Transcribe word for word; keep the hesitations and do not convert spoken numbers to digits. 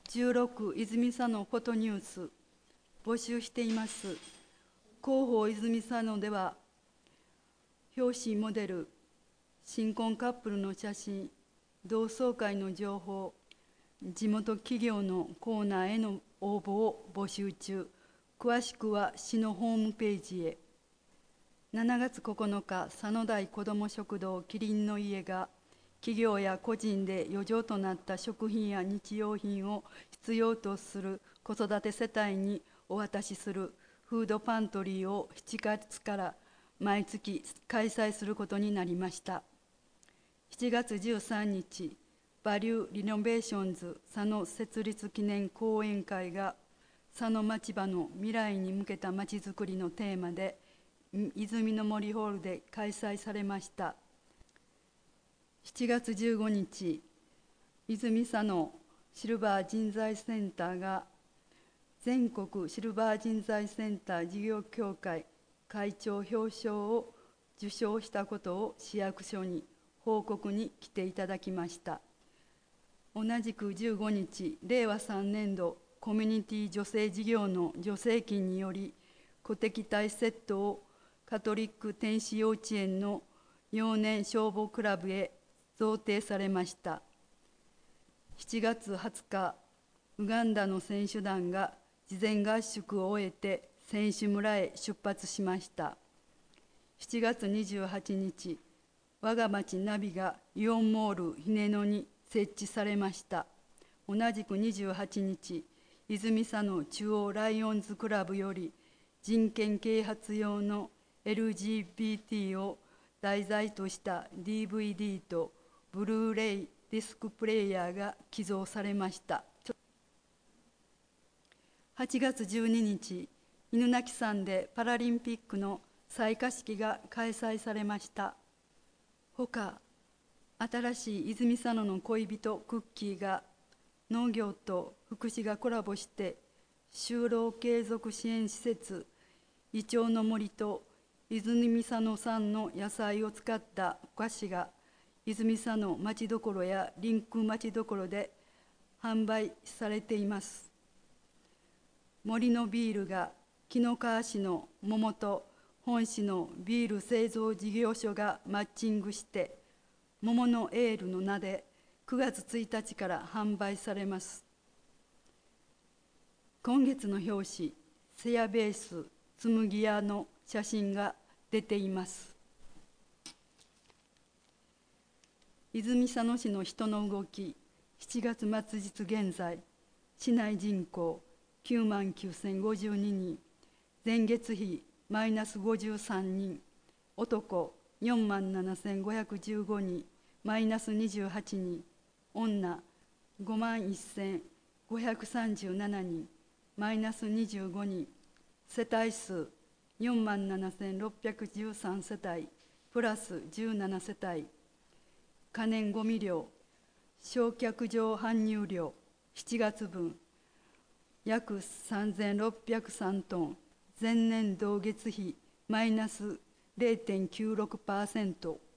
じゅうろく泉佐野フォトニュース募集しています。広報泉佐野では、表紙モデル、新婚カップルの写真、同窓会の情報、地元企業のコーナーへの応募を募集中。詳しくは市のホームページへ。しちがつここのか、佐野台子ども食堂キリンの家が、企業や個人で余剰となった食品や日用品を必要とする子育て世帯にお渡しするフードパントリーをしちがつから毎月開催することになりました。しちがつじゅうさんにち、バリューリノベーションズ佐野設立記念講演会が佐野町場の未来に向けたまちづくりのテーマで泉の森ホールで開催されました。しちがつじゅうごにち、泉佐野シルバー人材センターが全国シルバー人材センター事業協会会長表彰を受賞したことを市役所に報告に来ていただきました。同じくじゅうごにち、れいわさんねんどコミュニティ女性事業の助成金により鼓笛隊セットをカトリック天使幼稚園の幼年消防クラブへ贈呈されました。しちがつはつか、ウガンダの選手団が事前合宿を終えて選手村へ出発しました。しちがつにじゅうはちにち、我が町ナビがイオンモールひねのに設置されました。同じくにじゅうはちにち、泉佐野中央ライオンズクラブより人権啓発用の エルジービーティー を題材とした ディーブイディー とブルーレイディスクプレイヤーが寄贈されました。はちがつじゅうににち、犬鳴山でパラリンピックの採火式が開催されました。ほか、新しい泉佐野の恋人クッキーが農業と福祉がコラボして就労継続支援施設イチョウの森と泉佐野産の野菜を使ったお菓子が泉佐野まちどころやリンクまちどころで販売されています。森のビールが紀の川市の桃と本市のビール製造事業所がマッチングして桃のエールの名でくがつついたちから販売されます。今月の表紙、セヤベース紬屋の写真が出ています。泉佐野市の人の動き、しちがつ末日現在、市内人口きゅうまんきゅうせんごじゅうににん、前月比マイナスごじゅうさんにん、男よんまんななせんごひゃくじゅうごにん、マイナスにじゅうはちにん、女ごまんせんごひゃくさんじゅうななにん、マイナスにじゅうごにん、世帯数よんまんななせんろっぴゃくじゅうさん世帯、プラスじゅうなな世帯、可燃ごみ量、焼却場搬入量しちがつぶん、約さんぜんろっぴゃくさんトン、前年同月比マイナス れいてんきゅうろくパーセント。